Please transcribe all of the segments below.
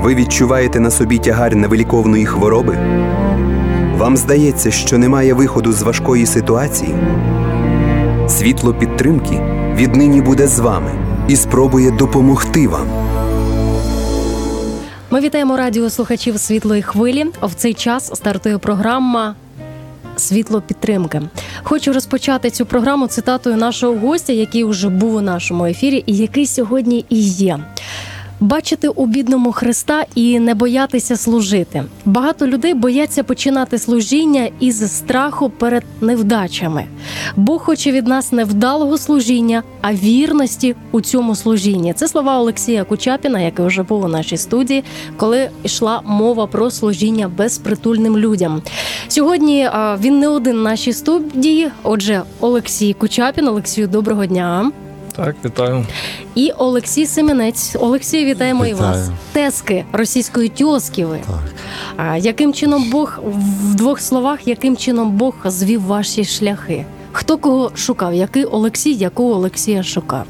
Ви відчуваєте на собі тягар невиліковної хвороби? Вам здається, що немає виходу з важкої ситуації? Світло підтримки віднині буде з вами і спробує допомогти вам. Ми вітаємо радіослухачів «Світлої хвилі». В цей час стартує програма «Світло підтримки». Хочу розпочати цю програму цитатою нашого гостя, який вже був у нашому ефірі і який сьогодні і є. Бачити у бідному Христа і не боятися служити. Багато людей бояться починати служіння із страху перед невдачами. Бог хоче від нас не вдалого служіння, а вірності у цьому служінні. Це слова Олексія Кучапіна, який вже був у нашій студії, коли йшла мова про служіння безпритульним людям. Сьогодні він не один в нашій студії. Отже, Олексій Кучапін. Олексію, доброго дня. Так, вітаю. І Олексій Семенець. Олексій, вітаємо і вас. Тески російської тьоски ви. Так. Яким чином Бог, в двох словах, яким чином Бог звів ваші шляхи? Хто кого шукав? Який Олексій, якого Олексія шукав?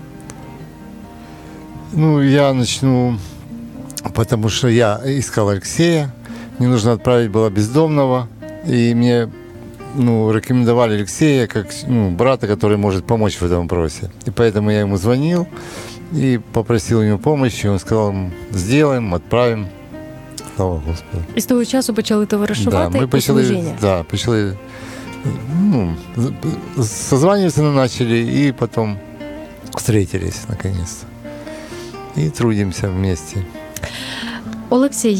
Я начну, потому что я искал Алексея. Мне нужно отправить было бездомного. И мне рекомендовали Алексея как брата, который может помочь в этом вопросе. И поэтому я ему звонил и попросил у него помощи. Он сказал, сделаем, отправим. Слава Господу. І з того часу почали товаришувати у служіння? Да, почали, созваниваться начали и потом встретились наконец-то. И трудимся вместе. Олексій,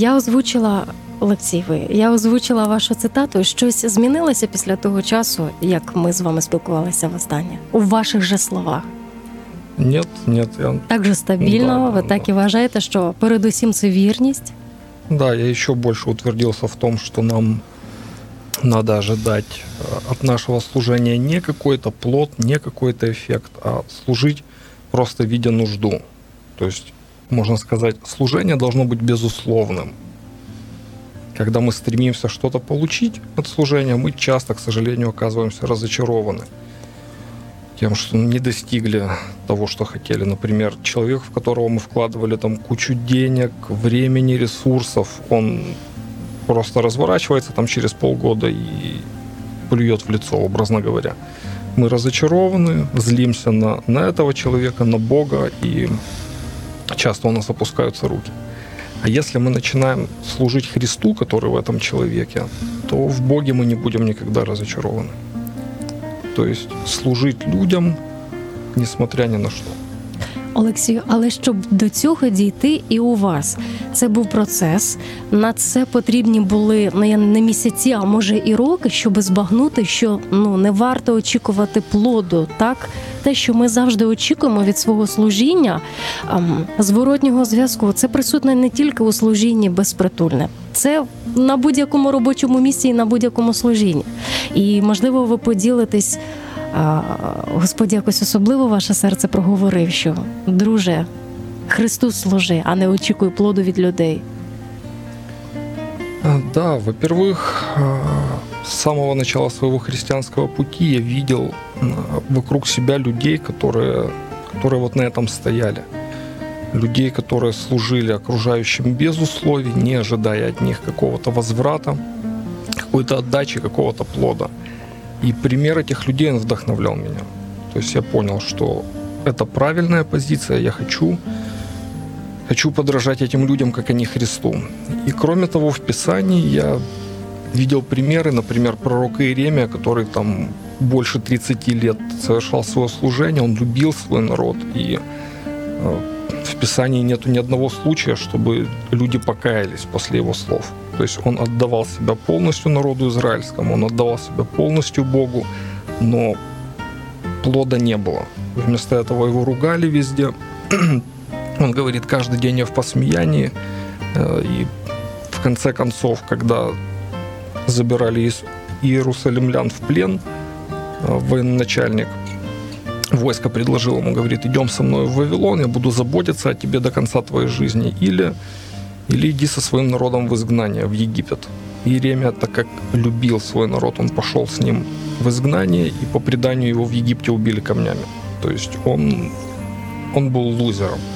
я озвучила вашу цитату. Щось змінилося після того часу, як ми з вами спілкувалися востаннє? У ваших же словах? Нет. Так же стабільно? Ви так і вважаєте, що передусім це вірність? Да, я еще больше утвердился в том, что нам надо ожидать от нашего служения не какой-то плод, не какой-то эффект, а служить просто видя нужду. То есть, можно сказать, служение должно быть безусловным. Когда мы стремимся что-то получить от служения, мы часто, к сожалению, оказываемся разочарованы тем, что не достигли того, что хотели. Например, человек, в которого мы вкладывали кучу денег, времени, ресурсов, он просто разворачивается через полгода и плюет в лицо, образно говоря. Мы разочарованы, злимся на этого человека, на Бога, и часто у нас опускаются руки. А если мы начинаем служить Христу, который в этом человеке, то в Боге мы не будем никогда разочарованы. То есть служить людям, несмотря ни на що. Олексію, але щоб до цього дійти і у вас, це був процес, на це потрібні були не місяці, а може і роки, щоб збагнути, що не варто очікувати плоду, так? Те, що ми завжди очікуємо від свого служіння, зворотнього зв'язку, це присутне не тільки у служінні безпритульне. Це на будь-якому робочому місці і на будь-якому служінні. І, можливо, ви поділитесь, Господь якось особливо ваше серце проговорив, що, друже, Христу служи, а не очікуй плоду від людей. Да, во-первых, с самого начала своего христианского пути я видел вокруг себя людей, которые на этом стояли. Людей, которые служили окружающим без условий, не ожидая от них какого-то возврата, какой-то отдачи, какого-то плода. И пример этих людей, он вдохновлял меня. То есть я понял, что это правильная позиция, я хочу подражать этим людям, как они Христу. И кроме того, в Писании я видел примеры, например, пророка Иеремия, который больше 30 лет совершал свое служение, он любил свой народ, и в Писании нету ни одного случая, чтобы люди покаялись после его слов. То есть он отдавал себя полностью народу израильскому, он отдавал себя полностью Богу, но плода не было. Вместо этого его ругали везде. Он говорит, каждый день я в посмеянии. И в конце концов, когда забирали иерусалимлян в плен, военачальник войска предложил ему, говорит, идем со мной в Вавилон, я буду заботиться о тебе до конца твоей жизни, или иди со своим народом в изгнание, в Египет. Иеремия, так как любил свой народ, он пошел с ним в изгнание, и по преданию его в Египте убили камнями. То есть он был лузером.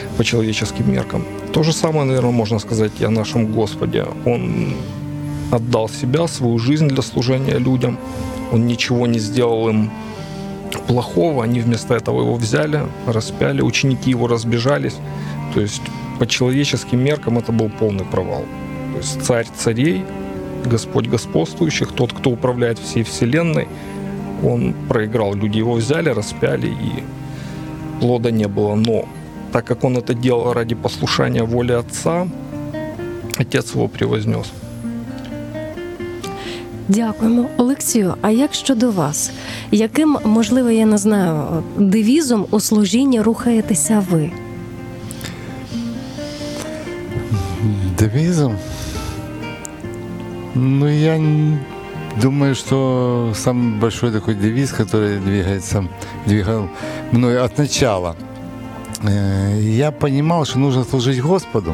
по человеческим меркам. То же самое, наверное, можно сказать и о нашем Господе. Он отдал себя, свою жизнь для служения людям. Он ничего не сделал им плохого, они вместо этого его взяли, распяли, ученики его разбежались. То есть по человеческим меркам это был полный провал. То есть царь царей, Господь господствующих, тот, кто управляет всей вселенной, он проиграл. Люди его взяли, распяли, и плода не было. Но так как он это делал ради послушания воле Отца, Отец его превознес. Дякуємо. Олексію, а як щодо вас? Яким, можливо, я не знаю, девізом у служінні рухаєтеся ви? Девизом? Ну, я думаю, что самый большой такой девиз, который двигал мной от начала. Я понимал, что нужно служить Господу.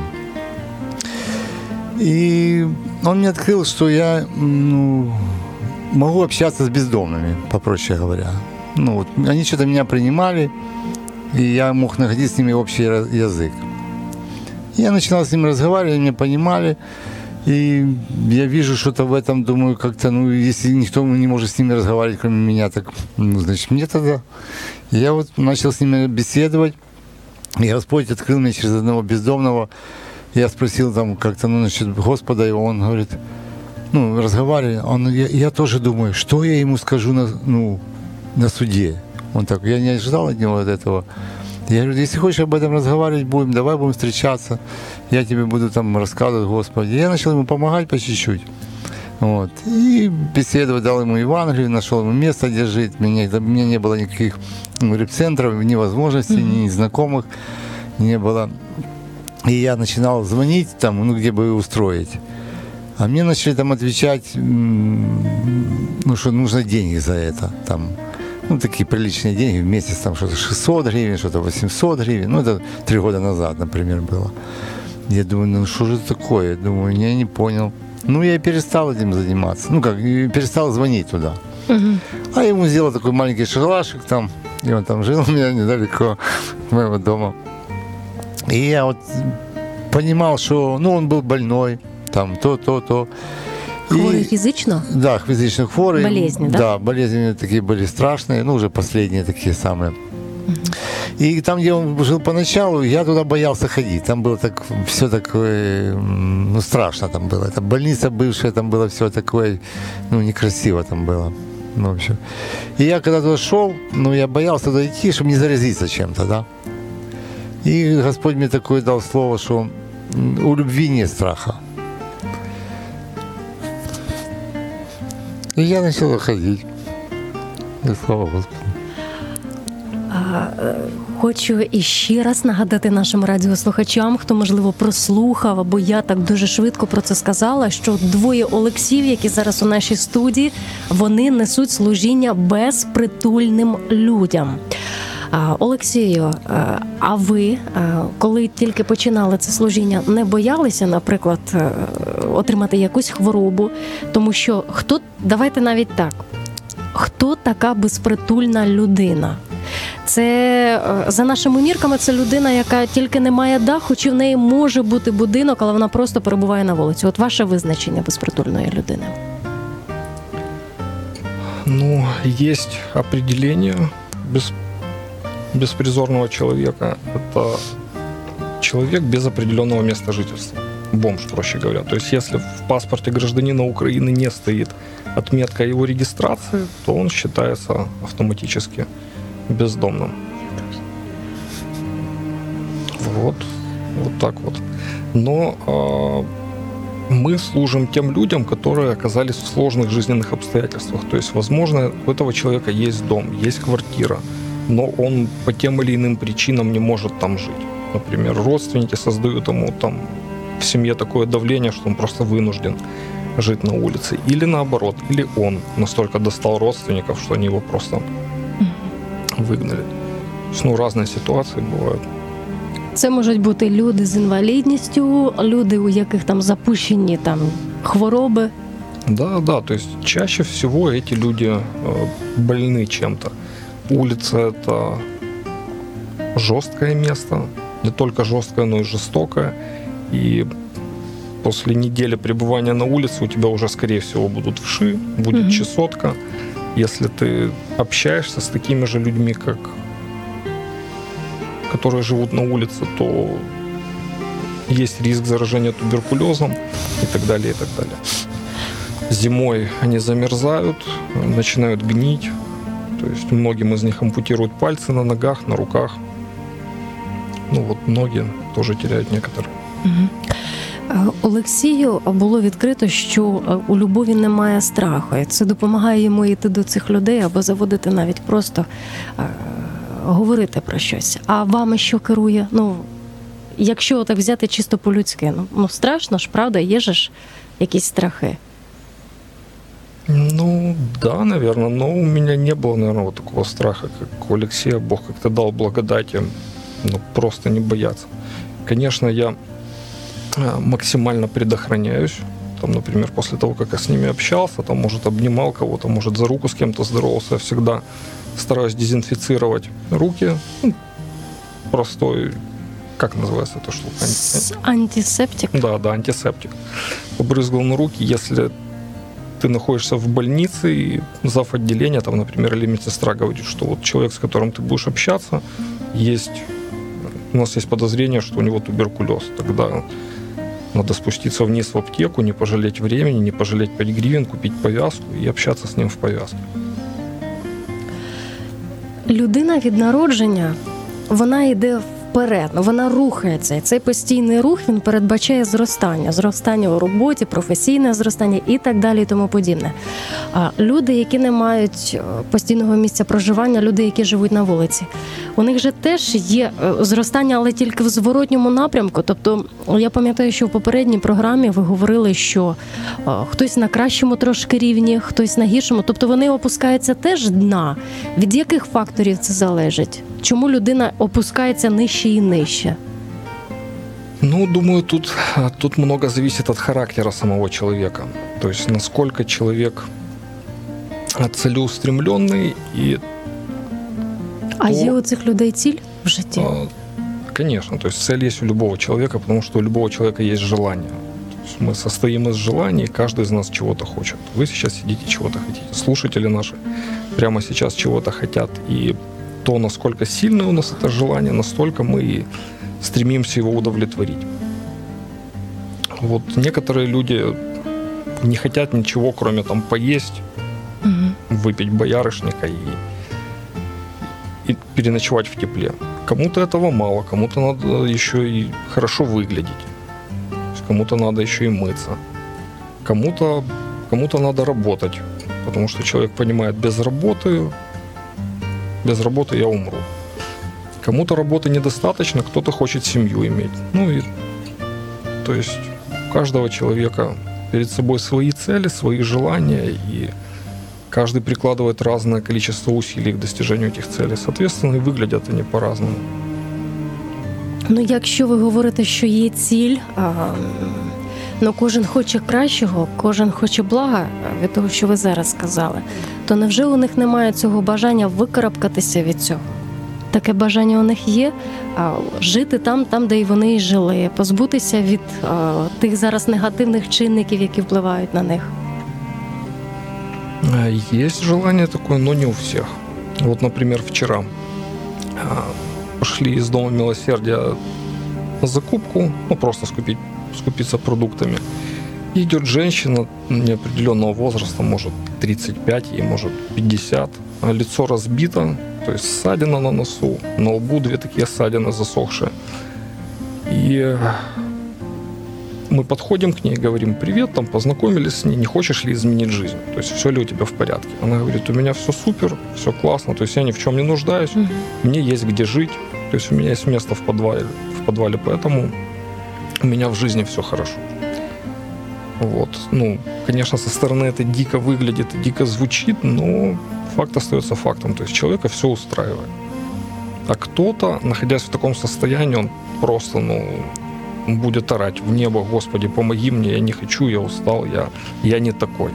И он мне открыл, что я могу общаться с бездомными, попроще говоря. Они что-то меня принимали, и я мог находить с ними общий язык. Я начинал с ними разговаривать, они меня понимали, и я вижу что-то в этом, думаю, как-то, если никто не может с ними разговаривать, кроме меня, так, значит, мне тогда. Я начал с ними беседовать, и Господь открыл мне через одного бездомного. Я спросил там как-то, насчет Господа, и он говорит, разговаривали, я тоже думаю, что я ему скажу на суде. Он так, я не ожидал от него этого. Я говорю, если хочешь об этом разговаривать будем, давай будем встречаться, я тебе буду там рассказывать, Господи. Я начал ему помогать по чуть-чуть. И беседовать, дал ему Евангелие, нашел ему место, где жить. У меня не было никаких репцентров, ни возможностей, ни знакомых не было. И я начинал звонить там, где бы устроить. А мне начали там отвечать, что нужно деньги за это. Там, такие приличные деньги, в месяц там что-то 600 гривен, что-то 800 гривен. Это 3 года назад, например, было. Я думаю, что же это такое? Думаю, я не понял. Я и перестал этим заниматься. Перестал звонить туда. А я ему сделал такой маленький шалашик там, и он там жил у меня недалеко от моего дома. И я понимал, что, он был больной, там, то. Хворый физично? Да, физично хворый. Болезни, да? Да, болезни такие были страшные, уже последние такие самые. И там, где он жил поначалу, я туда боялся ходить. Там было все такое, страшно там было. Это больница бывшая, там было все такое, некрасиво там было. В общем. И я когда туда шел, я боялся туда идти, чтобы не заразиться чем-то, да. И Господь мне такое дал слово, что у любви нет страха. И я начал ходить. И слава Господу. Хочу іще раз нагадати нашим радіослухачам, хто, можливо, прослухав, або я так дуже швидко про це сказала, що 2 Олексіїв, які зараз у нашій студії, вони несуть служіння безпритульним людям. Олексію, а ви, коли тільки починали це служіння, не боялися, наприклад, отримати якусь хворобу? Тому що давайте навіть так, хто така безпритульна людина? Це, за нашими мірками, це людина, яка тільки не має даху, чи в неї може бути будинок, але вона просто перебуває на вулиці. Ваше визначення безпритульної людини? Есть определение беспризорного человека. Это человек без определенного места жительства. Бомж, проще говоря. То есть, если в паспорте гражданина Украины не стоит отметка о его регистрации, то он считается автоматически бездомным. Вот так вот. Но мы служим тем людям, которые оказались в сложных жизненных обстоятельствах. То есть, возможно, у этого человека есть дом, есть квартира, но он по тем или иным причинам не может там жить. Например, родственники создают ему там в семье такое давление, что он просто вынужден жить на улице. Или наоборот, или он настолько достал родственников, что они его просто выгнали. То есть, разные ситуации бывают. Це можуть бути люди з інвалідністю, люди, у яких там запущені хвороби. Да, то есть чаще всего эти люди больны чем-то. Улица – это жесткое место, не только жесткое, но и жестокое. И после недели пребывания на улице у тебя уже, скорее всего, будут вши, будет чесотка. Если ты общаешься с такими же людьми, которые живут на улице, то есть риск заражения туберкулезом и так далее, и так далее. Зимой они замерзают, начинают гнить. То есть многим из них ампутируют пальцы на ногах, на руках. Ну вот ноги теж теряють некоторі. Олексію було відкрито, що у любові немає страху. І це допомагає йому йти до цих людей або заводити навіть просто говорити про щось. А вами що керує? Ну, якщо так взяти чисто по-людськи, ну страшно ж, правда? Є ж якісь страхи? Ну, да, наверное, но у меня не было, наверное, вот такого страха, как у Алексея. Бог как-то дал благодать им, просто не бояться. Конечно, я максимально предохраняюсь. Там, например, после того, как я с ними общался, там, может, обнимал кого-то, может, за руку с кем-то здоровался, я всегда стараюсь дезинфицировать руки. Ну, простой, как называется эта штука? Антисептик? Да, антисептик. Побрызгал на руки. Если ты находишься в больнице, и зав. Отделения, там, например, или медсестра говорит, что вот человек, с которым ты будешь общаться, у нас есть подозрение, что у него туберкулез. Тогда надо спуститься вниз в аптеку, не пожалеть времени, не пожалеть 5 гривен, купить повязку и общаться с ним в повязке. Людина від народження, вона йде вперед, вона рухається. І цей постійний рух, він передбачає зростання у роботі, професійне зростання і так далі, і тому подібне. А люди, які не мають постійного місця проживання, люди, які живуть на вулиці, у них же теж є зростання, але тільки в зворотньому напрямку. Тобто, я пам'ятаю, що в попередній програмі ви говорили, що хтось на кращому трошки рівні, хтось на гіршому. Тобто вони опускаються теж дна. Від яких факторів це залежить? Чому людина опускається нижче і нижче? Ну, думаю, тут много зависит от характера самого человека. То есть, насколько человек целеустремленный и... А є у цих людей ціль в житті? Конечно, то есть цель есть у любого человека, потому что у любого человека есть желание. То есть мы состоим из желаний, и каждый из нас чего-то хочет. Вы сейчас сидите, чего-то хотите. Слушатели наши прямо сейчас чего-то хотят. И то, насколько сильное у нас это желание, настолько мы и стремимся его удовлетворить. Вот некоторые люди не хотят ничего, кроме там поесть, выпить боярышника и переночевать в тепле. Кому-то этого мало, кому-то надо еще и хорошо выглядеть, кому-то надо еще и мыться, кому-то надо работать, потому что человек понимает, без работы я умру. Кому-то работы недостаточно, кто-то хочет семью иметь. Ну и, то есть у каждого человека перед собой свои цели, свои желания, и каждый прикладывает разное количество усилий к достижению этих целей. Соответственно, и выглядят они по-разному. Ну, якщо ви говорите, що є ціль, но кожен хоче кращого, кожен хоче блага від того, що ви зараз сказали, то невже у них немає цього бажання викарабкатися від цього? Таке бажання у них є, жити там, де і вони і жили, позбутися від тих зараз негативних чинників, які впливають на них? Есть желание такое, но не у всех. Вот, например, вчера пошли из Дома Милосердия на закупку, просто скупиться продуктами. И идет женщина неопределенного возраста, может 35, ей может 50, лицо разбито, то есть ссадина на носу, на лбу 2 такие ссадины засохшие. И мы подходим к ней, говорим: привет, там познакомились с ней, не хочешь ли изменить жизнь? То есть все ли у тебя в порядке? Она говорит: у меня все супер, все классно, то есть я ни в чем не нуждаюсь, мне есть где жить, то есть у меня есть место в подвале, поэтому у меня в жизни все хорошо. Вот. Ну, конечно, со стороны это дико выглядит и дико звучит, но факт остается фактом, то есть человека все устраивает. А кто-то, находясь в таком состоянии, он просто, будет орать в небо: Господи, помоги мне, я не хочу, я устал, я не такой.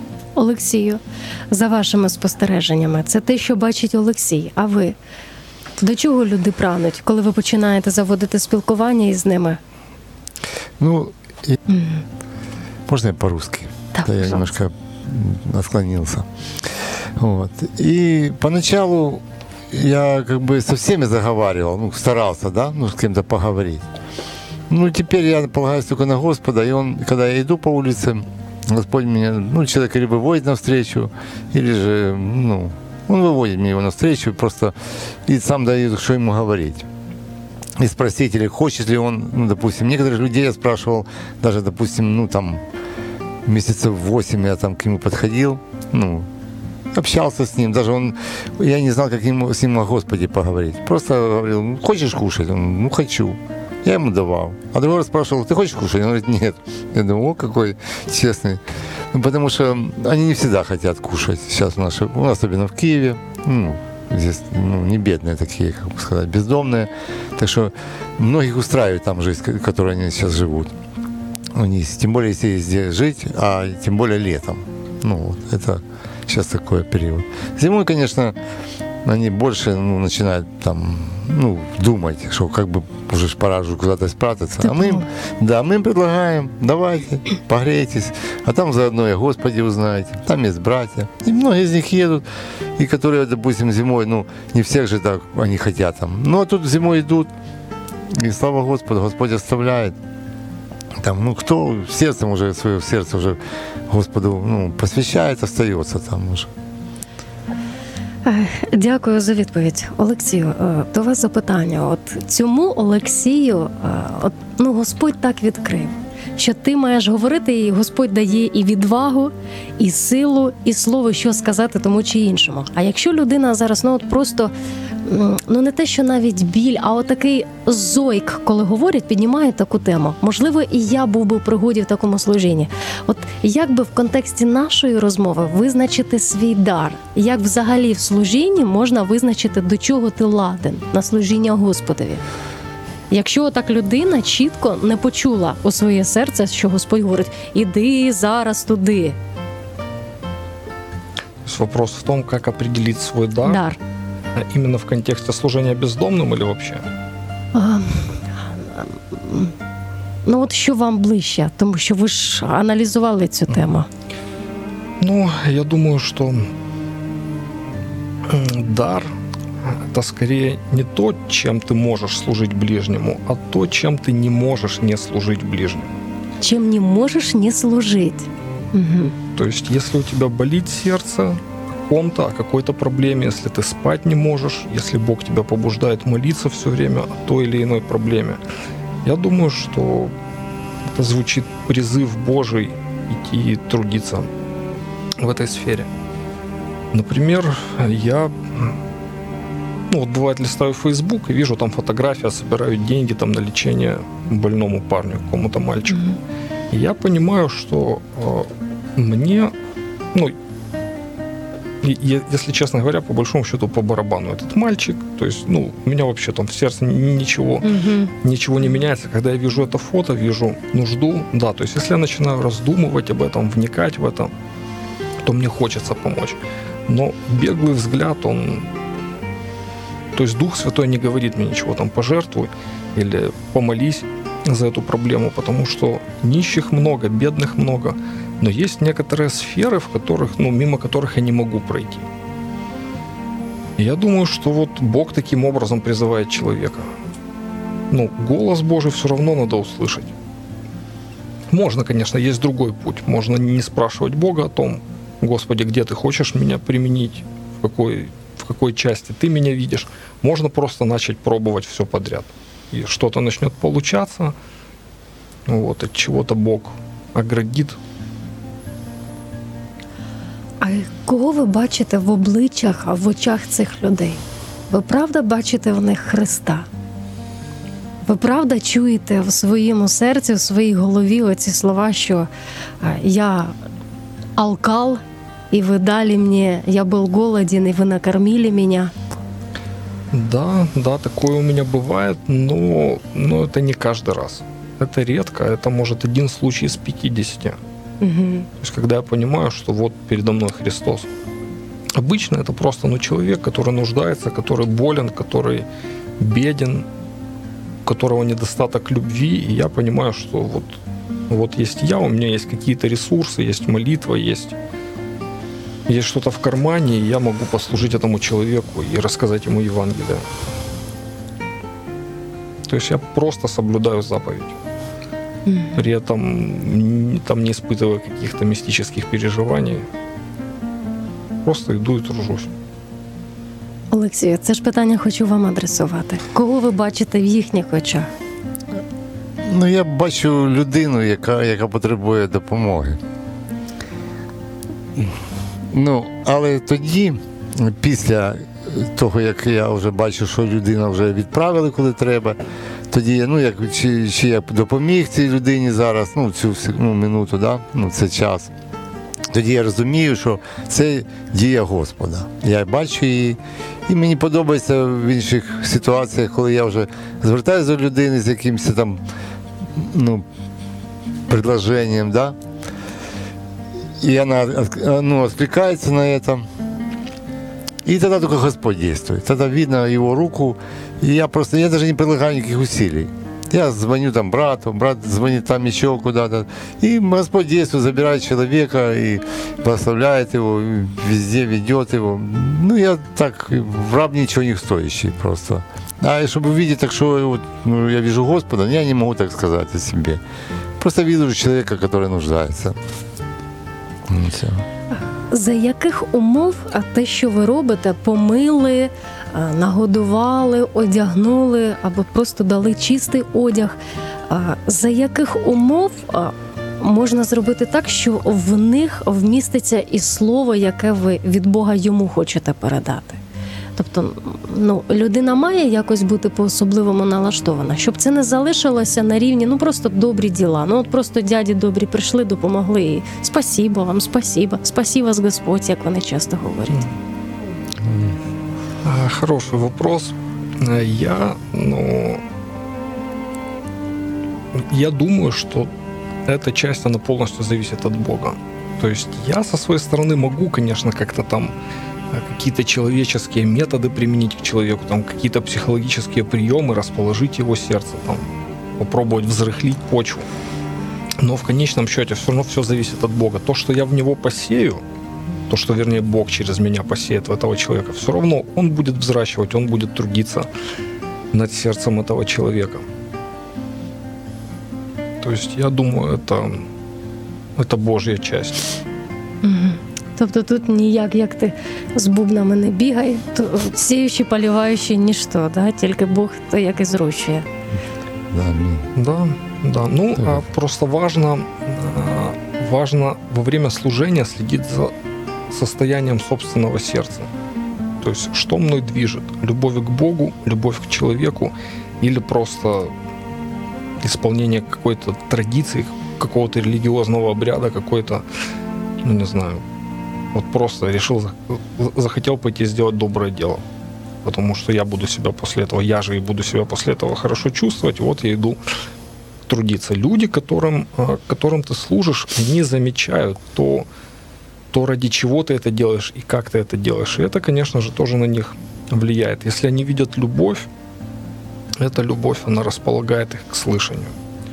Олексію, за вашими спостереженнями, це те, що бачить Олексій. А ви? До чого люди прагнуть, коли ви починаєте заводити спілкування із ними? Ну, можно я по-русски? Да, Я пожалуйста. немножко отклонился. Вот. И поначалу я как бы со всеми заговаривал, ну, старался, да, ну, с кем-то поговорить. Ну, теперь я полагаюсь только на Господа, и Он, когда я иду по улице, Господь меня, ну, человек либо выводит навстречу, или же, ну, Он выводит меня его навстречу, просто и сам дает, что ему говорить. И спросить, или хочет ли он, ну, допустим, некоторых людей я спрашивал, даже, допустим, ну, там, месяцев 8 я там к нему подходил, ну, общался с ним, даже он, я не знал, как с ним о Господе поговорить. Просто говорил, ну, хочешь кушать? Он, ну, хочу. Я ему давал. А другой раз спрашивал, ты хочешь кушать? Он говорит, нет. Я думаю, о, какой честный. Ну, потому что они не всегда хотят кушать. Сейчас у нас особенно в Киеве, ну, здесь, ну, не бедные такие, как бы сказать, бездомные. Так что многих устраивает там жизнь, в которой они сейчас живут. Тем более, если здесь жить, а тем более летом. Ну, вот, это сейчас такой период. Зимой, конечно, они больше, ну, начинают там, ну, думать, что как бы уже пора уже куда-то спрятаться. А мы им предлагаем, давайте, погрейтесь, а там заодно и о Господе узнаете, там есть братья. И многие из них едут, и которые, допустим, зимой, ну, не всех же так они хотят там. Ну, а тут зимой идут, и слава Господу, Господь оставляет. Там, ну, кто сердцем уже, свое сердце уже Господу, ну, посвящает, остается там уже. Дякую за відповідь. Олексію, до вас запитання. От цьому Олексію, ну, Господь так відкрив, що ти маєш говорити, і Господь дає і відвагу, і силу, і слово, що сказати тому чи іншому. А якщо людина зараз, ну, от просто, ну, не те, що навіть біль, а отакий зойк, коли говорять, піднімають таку тему. Можливо, і я був би в пригоді в такому служінні. От як би в контексті нашої розмови визначити свій дар? Як взагалі в служінні можна визначити, до чого ти ладен на служіння Господові? Якщо так людина чітко не почула у своє серце, що Господь говорить, іди зараз туди. То есть вопрос в том, как определить свой дар. Дар. Именно в контексте служения бездомным или вообще? Ну от що вам ближче, тому що ви ж аналізували цю тему. Ну, я думаю, что дар – это скорее не то, чем ты можешь служить ближнему, а то, чем ты не можешь не служить ближнему. Чем не можешь не служить. Угу. То есть, если у тебя болит сердце о ком-то, о какой-то проблеме, если ты спать не можешь, если Бог тебя побуждает молиться все время о той или иной проблеме, я думаю, что это звучит призыв Божий идти и трудиться в этой сфере. Например, я, ну вот бывает, листаю Facebook и вижу там фотография, собирают деньги там на лечение больному парню, какому-то мальчику. И я понимаю, что мне, ну, если честно говоря, по большому счету по барабану этот мальчик, то есть, ну, у меня вообще там в сердце ничего не меняется. Когда я вижу это фото, вижу нужду, да, то есть если я начинаю раздумывать об этом, вникать в это, то мне хочется помочь. Но беглый взгляд, то есть Дух Святой не говорит мне ничего там пожертвуй или помолись за эту проблему, потому что нищих много, бедных много, но есть некоторые сферы, в которых, ну, мимо которых я не могу пройти. И я думаю, что вот Бог таким образом призывает человека. Ну, голос Божий все равно надо услышать. Можно, конечно, есть другой путь. Можно не спрашивать Бога о том, Господи, где ты хочешь меня применить, в какой части ты меня видишь. Можно просто начать пробовать все подряд. И что-то начнет получаться, вот, от чего-то Бог оградит. А кого ви бачите в обличчях, в очах цих людей? Ви правда бачите в них Христа? Ви правда чуєте в своєму серці, в своїй голові оці слова, що я алкал, и вы дали мне, я был голоден, и вы накормили меня? Да, такое у меня бывает, но это не каждый раз. Это редко, это может один случай из 50. Угу. То есть когда я понимаю, что вот передо мной Христос, Обычно это просто человек, который нуждается, который болен, который беден, у которого недостаток любви. И я понимаю, что вот есть я, у меня есть какие-то ресурсы, есть молитва, есть что-то в кармане, и я могу послужить этому человеку и рассказать ему Евангелие. То есть я просто соблюдаю заповедь. При этом не испытывая каких-то мистических переживаний. Просто йду і тружусь. Олексію, це ж питання хочу вам адресувати. Кого ви бачите в їхніх очах? Ну, я бачу людину, яка потребує допомоги. Ну, але тоді, після того, як я вже бачу, що людина вже відправили, куди треба, тоді, чи я допоміг цій людині зараз, цю минуту, да? Це час. Тоді я розумію, що це дія Господа. Я бачу її, і мені подобається в інших ситуаціях, коли я вже звертаюся до людини з якимось там, предложенням, да? И она откликается на это. И тогда только Господь действует. Тогда видно его руку. И я даже не прилагаю никаких усилий. Я звоню там брату, брат звонит там еще куда-то. И Господь действует, забирает человека и благословляет его, везде ведет его. Я так, раб ничего не стоящий просто. А чтобы увидеть так, что я вижу Господа, я не могу так сказать о себе. Просто вижу человека, который нуждается. Все. За яких умов те, що ви робите, помили, нагодували, одягнули або просто дали чистий одяг, за яких умов можна зробити так, що в них вміститься і слово, яке ви від Бога йому хочете передати? Тобто, людина має якось бути по-особливому налаштована, щоб це не залишилося на рівні, просто добрі діла. Просто дяді добрі прийшли, допомогли і спасибо вам, спасі вас Господь, як вони часто говорять. Хороший вопрос. Я думаю, что эта часть, она полностью зависит от Бога. То есть я со своей стороны могу, конечно, как-то там какие-то человеческие методы применить к человеку, там какие-то психологические приемы, расположить его сердце, там, попробовать взрыхлить почву. Но в конечном счете все равно все зависит от Бога. То, что я в него посею, то, что, вернее, Бог через меня посеет в этого человека, все равно он будет взращивать, он будет трудиться над сердцем этого человека. То есть я думаю, это Божья часть. Тобто тут ніяк, як ти з бубнами не бігай, то сіючи, поліваючи, ніщо, да? Тільки Бог то як і зрощує. Да. Просто важно во время служения следить за состоянием собственного сердца. То есть, что мной движет? Любовь к Богу, любовь к человеку или просто исполнение какой-то традиции, какого-то религиозного обряда, какой-то, не знаю, просто захотел пойти сделать доброе дело. Потому что я буду себя после этого, буду себя после этого хорошо чувствовать, я иду трудиться. Люди, которым ты служишь, они замечают то, ради чего ты это делаешь и как ты это делаешь. И это, конечно же, тоже на них влияет. Если они видят любовь, эта любовь, она располагает их к слышанию.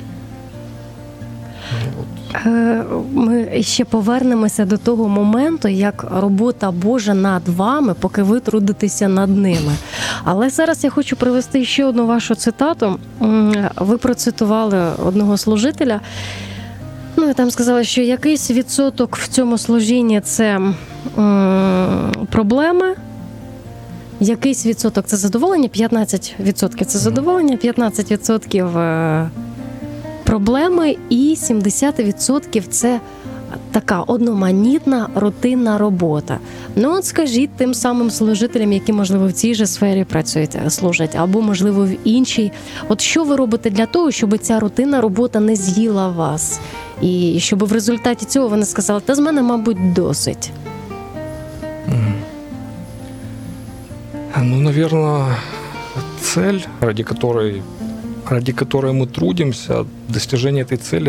Ми ще повернемося до того моменту, як робота Божа над вами, поки ви трудитеся над ними. Але зараз я хочу привести ще одну вашу цитату. Ви процитували одного служителя. І там сказали, що якийсь відсоток в цьому служінні – це проблеми, якийсь відсоток – це задоволення, 15% – це задоволення, 15% – проблеми і 70% – це така одноманітна, рутинна робота. Скажіть тим самим служителям, які, можливо, в цій же сфері служать, або, можливо, в іншій. Що ви робите для того, щоб ця рутинна робота не з'їла вас? І щоб в результаті цього вони сказали, з мене, мабуть, досить. Наверное, цель, ради которой мы трудимся, достижение этой цели,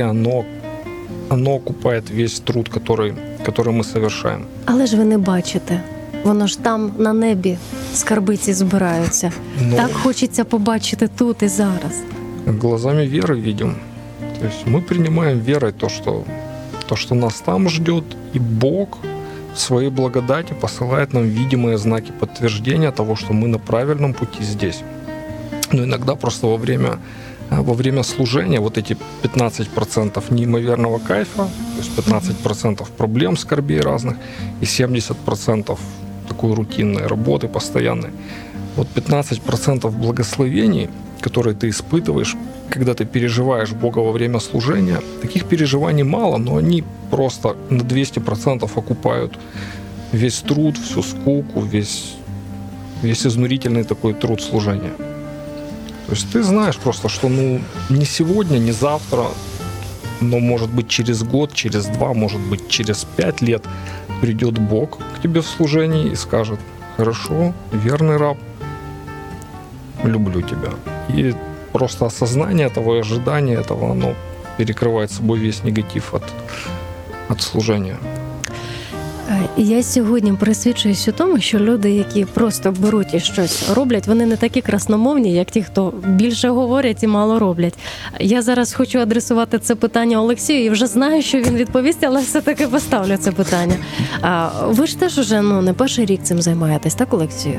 оно окупает весь труд, который мы совершаем. Але ж ви не бачите. Воно ж там на небі скарбиці збираються. Но Так хочеться побачити тут і зараз. глазами веры видим. То есть мы принимаем верой то, что нас там ждет, и Бог в своей благодати посылает нам видимые знаки подтверждения того, что мы на правильном пути здесь. Но иногда просто во время служения вот эти 15% неимоверного кайфа, то есть 15% проблем, скорбей разных, и 70% такой рутинной работы постоянной. Вот 15% благословений, которые ты испытываешь, когда ты переживаешь Бога во время служения, таких переживаний мало, но они просто на 200% окупают весь труд, всю скуку, весь изнурительный такой труд служения. То есть ты знаешь просто, что не сегодня, не завтра, но может быть через год, через 2, может быть через 5 лет придет Бог к тебе в служении и скажет: хорошо, верный раб, люблю тебя. И просто осознание этого и ожидание этого, оно перекрывает собой весь негатив от служения. Я сьогодні присвідчуюсь у тому, що люди, які просто беруть і щось роблять, вони не такі красномовні, як ті, хто більше говорять і мало роблять. Я зараз хочу адресувати це питання Олексію і вже знаю, що він відповість, але все-таки поставлю це питання. Ви ж теж уже не перший рік цим займаєтесь, так, Олексію?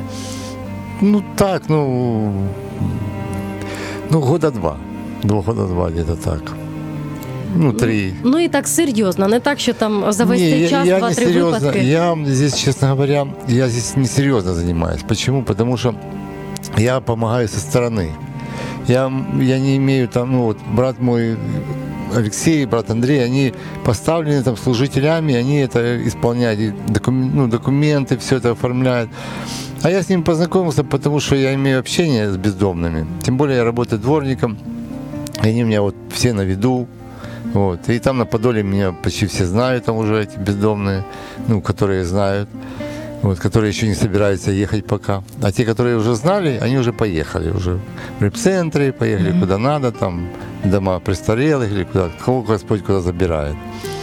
Года два. 2 года где-то так. 3. І так серйозно, не так, що там за весь цей час 2-3 випадки. Я здесь, честно говоря, не серьезно занимаюсь. Почему? Потому что я помогаю со стороны. Я не имею брат мой Алексей, брат Андрей, они поставлены там служителями, они это исполняют, документы, все это оформляют. А я с ними познакомился, потому что я имею общение с бездомными. Тем более я работаю дворником, и они у меня все на виду. И там на Подоле меня почти все знают, там уже эти бездомные, которые знают, которые еще не собираются ехать пока. А те, которые уже знали, они уже поехали. Уже в репцентре поехали куда надо, там дома престарелых или куда, кого Господь куда забирает.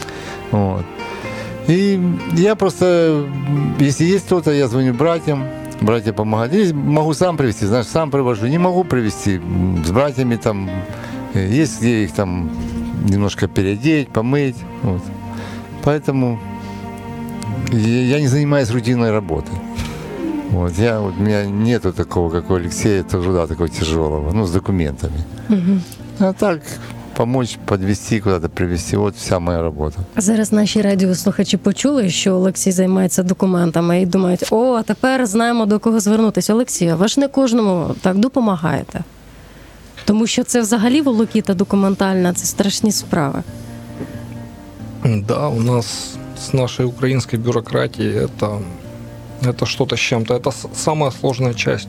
И я просто, если есть кто-то, я звоню братьям, братья помогают. Или могу сам привезти, сам привожу. Не могу привезти, с братьями там, есть где их там немножко переодеть, помыть. Поэтому я не занимаюсь рутинной работой. У меня нету такого, как у Алексея, труда такого тяжелого, с документами. А так, помочь, подвезти, куда-то привезти, вся моя робота. Зараз наші радіослухачі почули, що Олексій займається документами і думають: а тепер знаємо, до кого звернутися. Олексію, ви ж не кожному так допомагаєте. Тому що це взагалі волокіта документальна, це страшні справи. Да, у нас с нашей украинской бюрократией это что-то с чем-то. Это самая сложная часть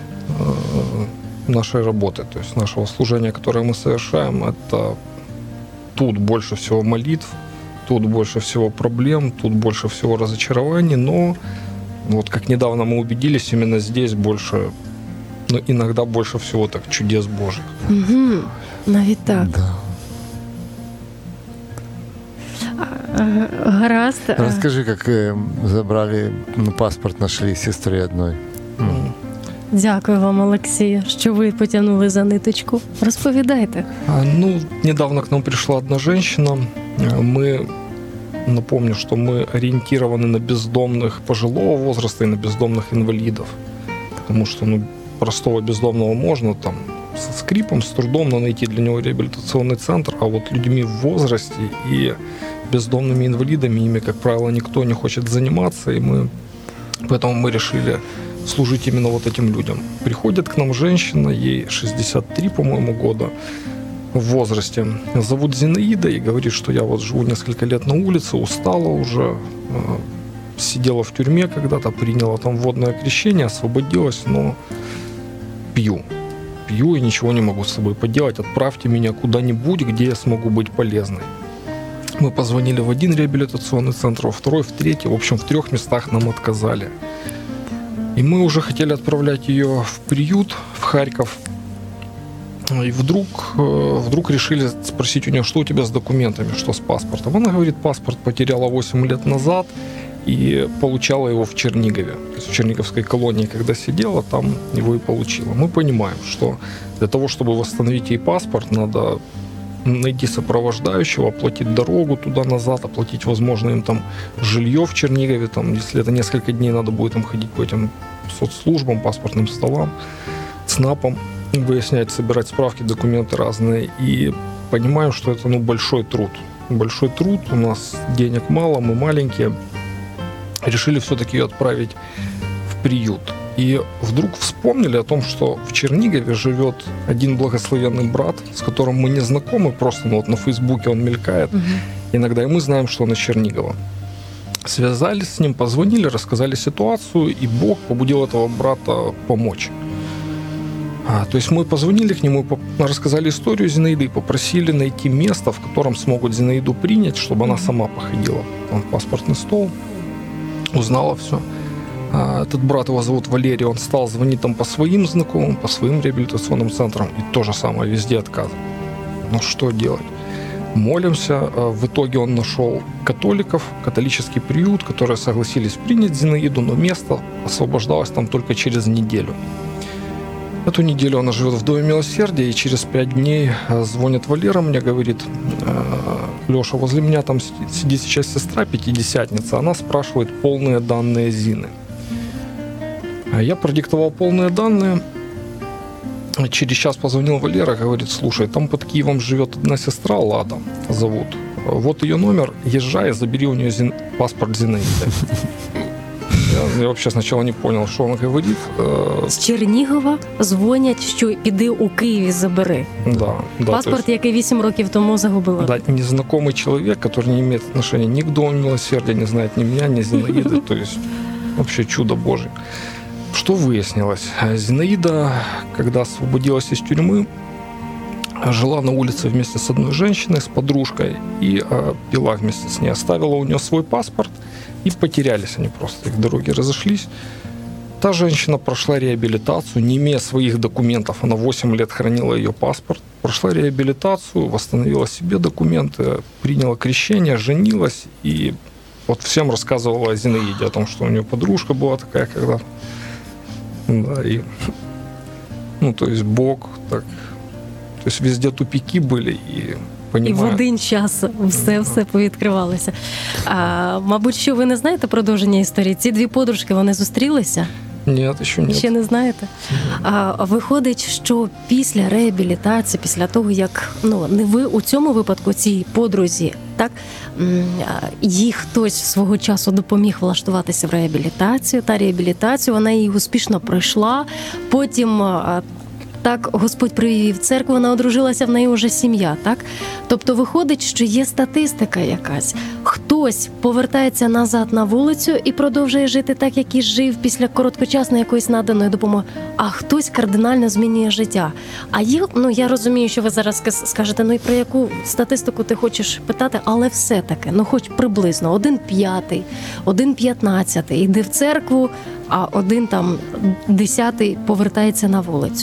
нашей работы, то есть нашего служения, которое мы совершаем. Это тут больше всего молитв, тут больше всего проблем, тут больше всего разочарований, но как недавно мы убедились, именно здесь больше, иногда больше всего так чудес Божьих. Угу. Навіть так. Да. Гаразд. Расскажи, как забрали, паспорт нашли сестры одной. Дякую вам, Олексію, що ви потягнули за ниточку. Розповідайте. Недавно к нам пришла одна женщина. Напомню, что мы ориентированы на бездомных пожилого возраста и на бездомных инвалидов. Потому что простого бездомного можно там со скрипом, с трудом найти для него реабилитационный центр, а людьми в возрасте и бездомными инвалидами, ими, как правило, никто не хочет заниматься, и поэтому мы решили служить именно этим людям. Приходит к нам женщина, ей 63, по-моему, года в возрасте. Зовут Зинаида и говорит, что я живу несколько лет на улице, устала уже, сидела в тюрьме когда-то, приняла там водное крещение, освободилась, но пью и ничего не могу с собой поделать. Отправьте меня куда-нибудь, где я смогу быть полезной. Мы позвонили в один реабилитационный центр, во второй, в третий. В общем, в 3 местах нам отказали. И мы уже хотели отправлять ее в приют, в Харьков. И вдруг решили спросить у нее, что у тебя с документами, что с паспортом. Она говорит, паспорт потеряла 8 лет назад. и получала его в Чернигове. То есть в Черниговской колонии, когда сидела, там его и получила. Мы понимаем, что для того, чтобы восстановить ей паспорт, надо найти сопровождающего, оплатить дорогу туда-назад, оплатить, возможно, им там жилье в Чернигове, там, если это несколько дней, надо будет им ходить по этим соцслужбам, паспортным столам, ЦНАПам, выяснять, собирать справки, документы разные. И понимаем, что это большой труд. Большой труд, у нас денег мало, мы маленькие. Решили все-таки ее отправить в приют. И вдруг вспомнили о том, что в Чернигове живет один благословенный брат, с которым мы не знакомы, просто на Фейсбуке он мелькает иногда, и мы знаем, что он из Чернигова. Связались с ним, позвонили, рассказали ситуацию, и Бог побудил этого брата помочь. То есть мы позвонили к нему, рассказали историю Зинаиды и попросили найти место, в котором смогут Зинаиду принять, чтобы она сама походила в паспортный стол, узнала все. Этот брат, его зовут Валерий, он стал звонить там по своим знакомым, по своим реабилитационным центрам, и то же самое, везде отказы. Ну что делать? Молимся. В итоге он нашел католиков, католический приют, которые согласились принять Зинаиду, но место освобождалось там только через неделю. Эту неделю она живет в Доме милосердия, и через 5 дней звонит Валера мне, говорит: Леша, возле меня там сидит сейчас сестра, пятидесятница, она спрашивает полные данные Зины. Я продиктовал полные данные. Через час позвонил Валера, говорит: слушай, там под Киевом живет одна сестра, Лада зовут. Вот ее номер, езжай, забери у нее паспорт Зинаиды. Я вообще сначала не понял, що він говорить. З Чернігова дзвонять, що піди у Києві забери. Да, паспорт, есть, який 8 років тому загубила. Да, незнакомый человек, который не имеет отношения ни к Дому милосердия, не знает ни меня, ни Зинаиды. То есть вообще чудо Божие. Что выяснилось? Зинаида, когда освободилась из тюрьмы, жила на улице вместе с одной женщиной, с подружкой, и пила вместе с ней. Оставила у нее свой паспорт, и потерялись они просто, их дороги разошлись. Та женщина прошла реабилитацию, не имея своих документов, она 8 лет хранила ее паспорт, прошла реабилитацию, восстановила себе документы, приняла крещение, женилась, и вот всем рассказывала о Зинаиде, о том, что у нее подружка была такая, когда... Да, и... то есть Бог так... То есть везде тупики были, и... І в один час все повідкривалося. Мабуть, що ви не знаєте продовження історії? Ці дві подружки, вони зустрілися? Ні, ще ні. Ще не знаєте? Виходить, що після реабілітації, після того, як, не ви у цьому випадку, цій подрузі, так, їй хтось свого часу допоміг влаштуватися в реабілітацію, та реабілітацію, вона її успішно пройшла, потім... Так, Господь привів її в церкву, вона одружилася, в неї вже сім'я, так? Тобто виходить, що є статистика якась. Хтось повертається назад на вулицю і продовжує жити так, як і жив після короткочасної якоїсь наданої допомоги, а хтось кардинально змінює життя. А є, я розумію, що ви зараз скажете, і про яку статистику ти хочеш питати, але все-таки, хоч приблизно, 1/5, 1/15 йде в церкву, а 1/10 повертається на вулицю.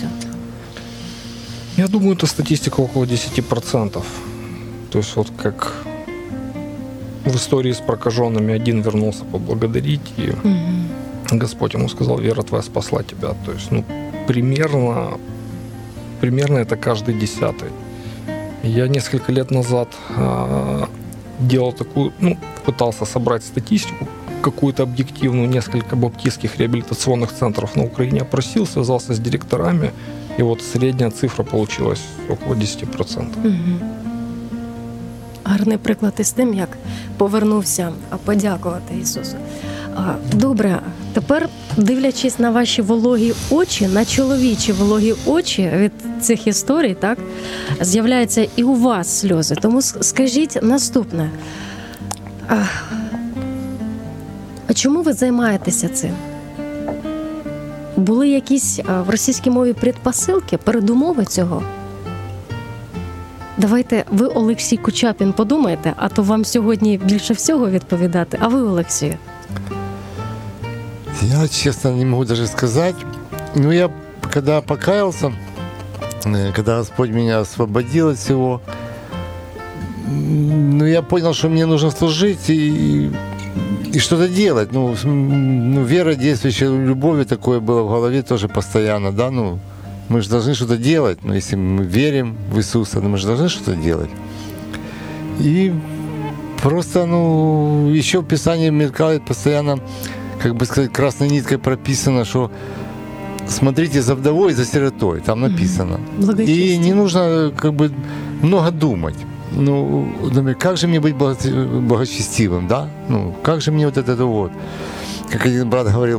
Я думаю, это статистика около 10%. То есть вот как в истории с прокаженными, один вернулся поблагодарить, и Господь ему сказал: вера твоя спасла тебя. То есть, примерно это каждый 10-й. Я несколько лет назад делал такую, пытался собрать статистику какую-то объективную, несколько баптистских реабилитационных центров на Украине опросил, связался с директорами, и вот средняя цифра получилась около 10%. Гарний приклад із тим, як повернувся подякувати Ісусу. Добре, тепер, дивлячись на ваші вологі очі, на чоловічі вологі очі від цих історій, так, з'являються і у вас сльози. Тому скажіть наступне. А чому ви займаєтеся цим? Були якісь в російській мові предпосилки, передумови цього? Давайте ви, Олексій Кучапін, подумайте, а то вам сьогодні більше всього відповідати. А ви, Олексію? Я, честно, не могу даже сказать. Я когда покаялся, когда Господь меня освободил от всего, я понял, что мне нужно служить, и и что-то делать. Вера, действующая любовью, такое было в голове тоже постоянно, да, мы же должны что-то делать, если мы верим в Иисуса, мы же должны что-то делать. И просто, еще в Писании мелькает постоянно, как бы сказать, красной ниткой прописано, что смотрите за вдовой и за сиротой, там написано. И не нужно как бы много думать. Например, как же мне быть благочестивым, да? Как же мне вот это вот? Как один брат говорил,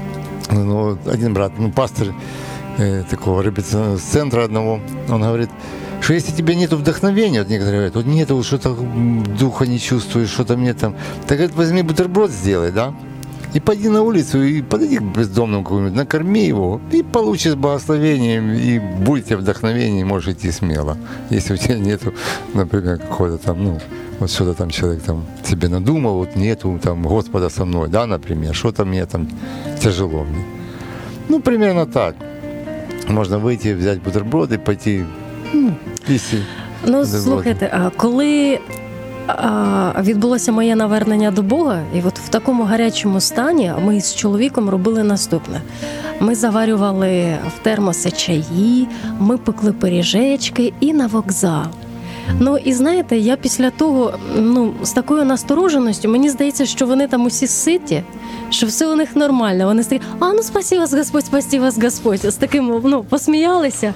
пастор такого репетиционного одного, он говорит, что если у тебя нет вдохновения, вот некоторые говорят, вот нету, что-то духа не чувствуешь, что-то мне там, так говорит, возьми бутерброд сделай, да? И пойди на улицу и подойди к бездомному какому-нибудь, накорми его, и получишь благословение, и будет тебе вдохновение, можешь идти смело. Если у тебя нету, например, какого-то там, вот что-то там человек там себе надумал, вот нету там Господа со мной, да, например, что-то мне там тяжело мне. Примерно так. Можна вийти, взяти бутерброд і пойти пісі. Слухайте, а коли відбулося моє навернення до Бога, і от в такому гарячому стані ми з чоловіком робили наступне. Ми заварювали в термоси чаї, ми пекли пиріжечки і на вокзал. І знаєте, я після того, з такою настороженістю, мені здається, що вони там усі ситі, що все у них нормально. Вони такі, спаси вас Господь, спаси вас Господь. З таким, посміялися.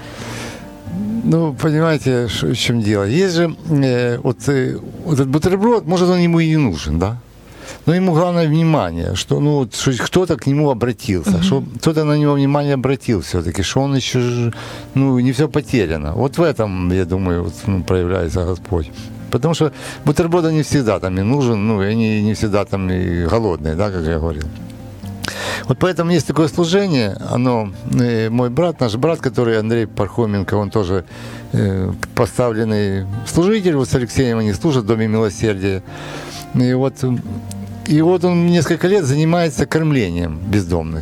Понимаете, в чем дело? Есть же вот этот бутерброд, может, он ему и не нужен, да? Но ему главное внимание, что, что кто-то к нему обратился, что кто-то на него внимание обратил все-таки, что он еще, не все потеряно. Вот в этом, я думаю, проявляется Господь. Потому что бутерброд не всегда там и нужен, и они не всегда там и голодные, да, как я говорил. Вот поэтому есть такое служение, мой брат, наш брат, который Андрей Пархоменко, он тоже поставленный служитель, вот с Алексеем они служат в Доме Милосердия. И вот он несколько лет занимается кормлением бездомных.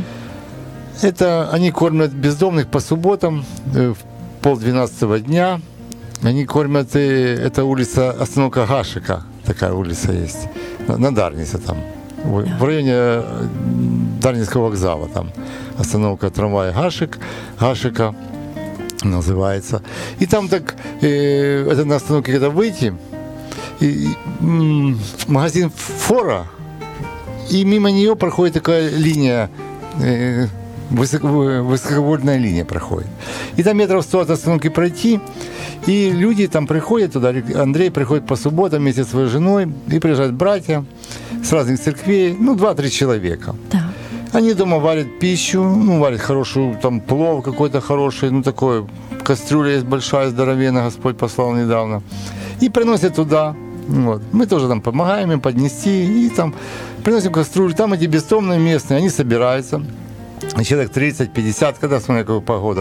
Это они кормят бездомных по субботам в 11:30 дня. Они кормят, это улица, остановка Гашика, такая улица есть, на Дарнице там. В районе Дарницкого вокзала, там остановка трамвая Гашика называется. И там так, это на остановке, когда выйти, магазин Фора, и мимо нее проходит такая линия, высоковольтная линия проходит. И там метров 100 от остановки пройти, и люди там приходят туда, Андрей приходит по субботам вместе со своей женой, и приезжают братья с разных церквей, 2-3 человека. Да. Они дома варят пищу, варят хорошую, там, плов какой-то хороший, такой, кастрюля есть большая, здоровенная, Господь послал недавно, и приносят туда. Вот. Мы тоже там помогаем им поднести, и там приносим кастрюлю, там эти бездомные местные, они собираются, человек 30-50, когда смотря какая погода,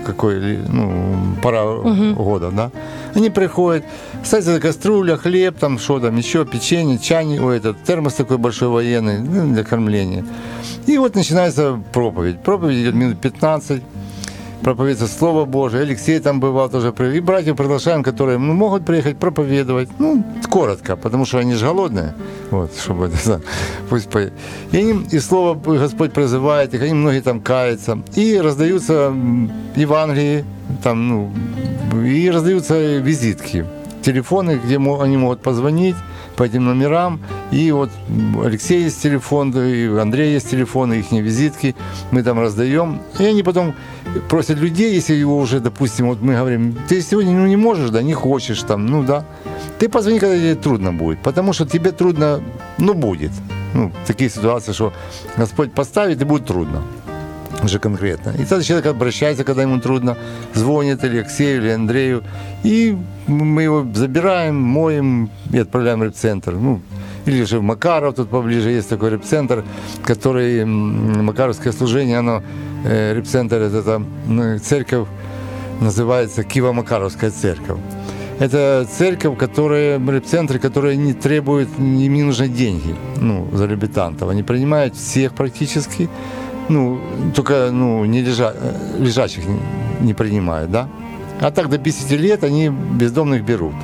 пора года, да. Они приходят, ставится кастрюля, хлеб, там что там еще, печенье, чайник, термос такой большой военный, для кормления. И вот начинается проповедь. Проповедь идет минут 15, проповедуется Слово Божие. Алексей там бывал тоже. И братьев приглашаем, которые могут приехать проповедовать. Коротко, потому что они же голодные. Вот, чтобы пусть и Слово Господь призывает их, они многие там каются. И раздаются Евангелии, там, и раздаются визитки, телефоны, где они могут позвонить по этим номерам. И вот Алексей есть телефон, и Андрей есть телефон, и их визитки мы там раздаем. И они потом просят людей, если его уже, допустим, вот мы говорим, ты сегодня не можешь, да, не хочешь, там, да, ты позвони, когда тебе трудно будет, потому что тебе трудно, будет. Такие ситуации, что Господь поставит, и будет трудно. Уже конкретно. И тогда человек обращается, когда ему трудно, звонит или Алексею, или Андрею, и мы его забираем, моем и отправляем в репцентр. Или же в Макаров, тут поближе есть такой репцентр, который, Макаровское служение, репцентр, это церковь, называется Киево-Макаровская церковь. Это церковь, репцентры, которые не требуют, им не нужны деньги, за лебетантов. Они принимают всех практически, только не лежачих не принимают, да. А так до 50 лет они бездомных берут.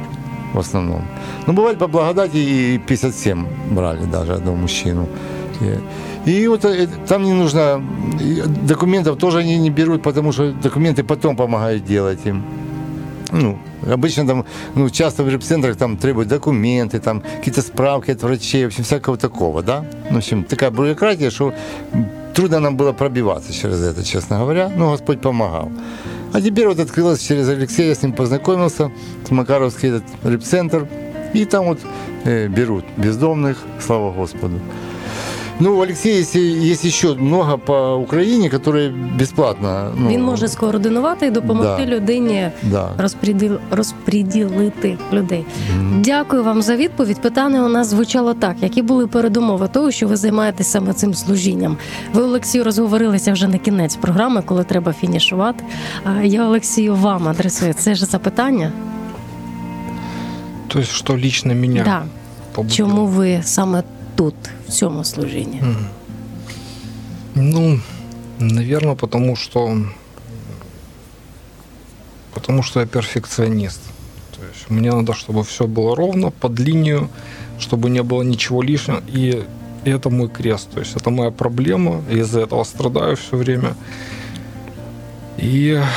в основном. Ну, бывает по благодати и 57 брали даже одного мужчину. И вот там не нужно, документов тоже они не берут, потому что документы потом помогают делать им. Ну, обычно там, ну, часто в репцентрах там требуют документы, там какие-то справки от врачей, в общем, всякого такого, да. В общем, такая бюрократия, что трудно нам было пробиваться через это, честно говоря, но Господь помогал. А теперь вот открылось через Алексея, я с ним познакомился, с Макаровский этот репцентр, и там вот берут бездомных, слава Господу. Ну, у Алексея есть еще много по Україні, які безплатно. Ну, він може скоординувати і допомогти людині розподілити людей. Дякую вам за відповідь. Питання у нас звучало так. Які були передумови того, що ви займаєтесь саме цим служінням? Ви, Олексію, розговорилися вже на кінець програми, коли треба фінішувати. Я, Олексію, вам адресую це ж запитання. Тобто, що лично мене? Да. Чому ви саме тут, в цьому служінні? Ну, наверное, потому что я перфекционист. То есть мне надо, чтобы все было ровно, под линию, чтобы не было ничего лишнего. И это мой крест. То есть это моя проблема. Я из-за этого страдаю все время. И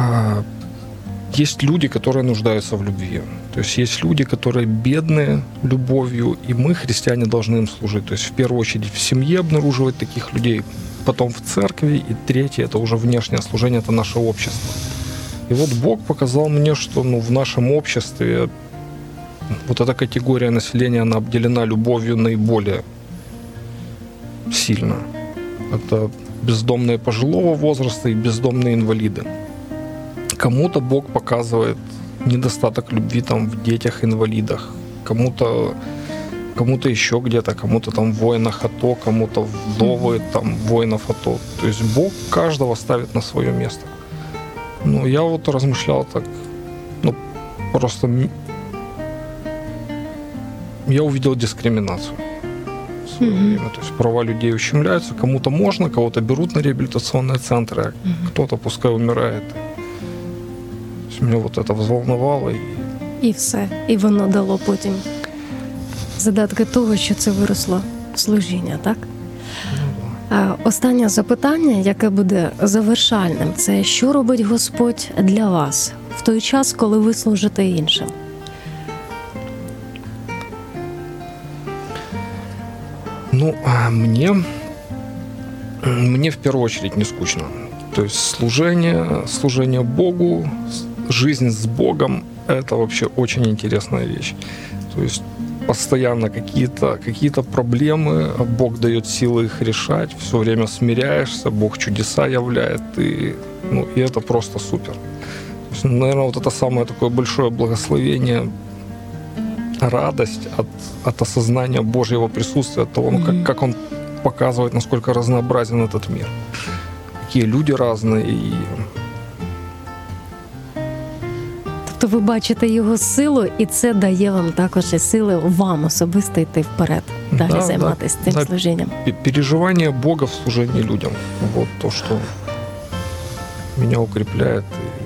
есть люди, которые нуждаются в любви. То есть есть люди, которые бедны любовью, и мы, христиане, должны им служить. То есть в первую очередь в семье обнаруживать таких людей, потом в церкви, и третье – это уже внешнее служение, это наше общество. И вот Бог показал мне, что в нашем обществе вот эта категория населения, она обделена любовью наиболее сильно. Это бездомные пожилого возраста и бездомные инвалиды. Кому-то Бог показывает недостаток любви там в детях-инвалидах, кому-то еще где-то, кому-то там в воинах АТО, кому-то вдовы там воинов АТО. То есть Бог каждого ставит на свое место. Ну, я вот размышлял так, просто я увидел дискриминацию в свое время. То есть права людей ущемляются, кому-то можно, кого-то берут на реабилитационные центры, а кто-то пускай умирает. Мене вот это взволнувало. І все. І воно дало потім задатки того, що це виросло служіння, так? Останнє запитання, яке буде завершальним, це що робить Господь для вас в той час, коли ви служите іншим? Ну, мне в первую очередь не скучно. То есть служение Богу, жизнь с Богом – это вообще очень интересная вещь. То есть постоянно какие-то проблемы, Бог дает силы их решать, все время смиряешься, Бог чудеса являет, и это просто супер. То есть, наверное, вот это самое такое большое благословение, радость от осознания Божьего присутствия, от того, как Он показывает, насколько разнообразен этот мир. Какие люди разные. Тобто ви бачите його силу, і це дає вам також і сили вам особисто йти вперед, далі займатися цим служінням. Переживание Бога в служении людям. Вот то, что меня укрепляет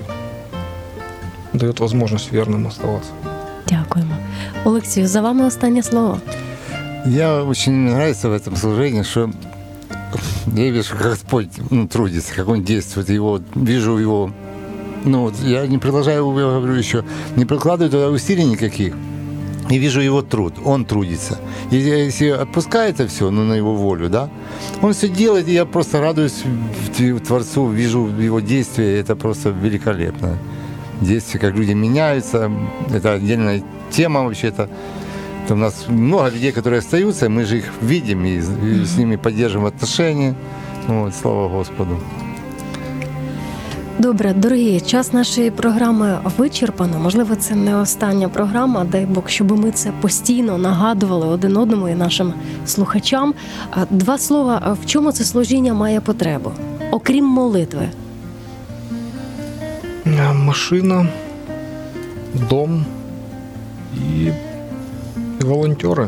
и дает возможность верным оставаться. Дякуємо. Олексію, за вами останнє слово. Я очень нравится в этом служении, что я вижу, как Господь трудится, как Он действует, вижу его. Я не продолжаю, я говорю еще, не прикладываю туда усилий никаких. И вижу его труд, он трудится. И если отпускает это все, на его волю, да, он все делает, и я просто радуюсь Творцу, вижу его действия, это просто великолепно. Действие, как люди меняются, это отдельная тема вообще-то. У нас много людей, которые остаются, мы же их видим и с ними поддерживаем отношения. Слава Господу. Добре, дорогі, час нашої програми вичерпано. Можливо, це не остання програма, дай Бог, щоб ми це постійно нагадували один одному і нашим слухачам. 2 слова, в чому це служіння має потребу, окрім молитви? Машина, дом і волонтери.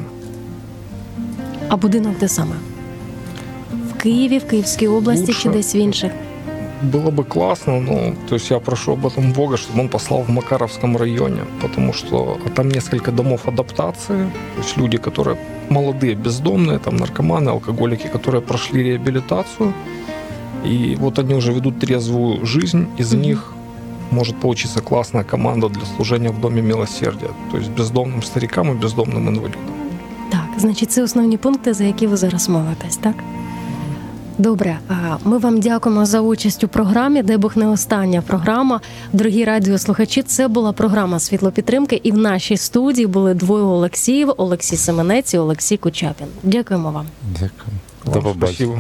А будинок де саме? В Києві, в Київській області чи десь в інших? было бы классно, но то есть я прошу об этом Бога, чтобы он послал в Макаровском районе, потому что там несколько домов адаптации, то есть люди, которые молодые, бездомные, там наркоманы, алкоголики, которые прошли реабилитацию, и вот они уже ведут трезвую жизнь, из них может получиться классная команда для служения в Доме милосердия, то есть бездомным старикам и бездомным інвалідам. Так, значить, це основні пункти, за які ви зараз молитесь, так? Добре, ми вам дякуємо за участь у програмі. Дай Бог, не остання програма. Дорогі радіослухачі, це була програма «Світло підтримки», і в нашій студії були двоє Олексіїв: Олексій Семенець і Олексій Кучапін. Дякуємо вам. Дякую. До побачення.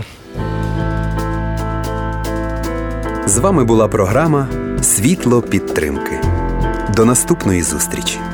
З вами була програма «Світло підтримки». До наступної зустрічі!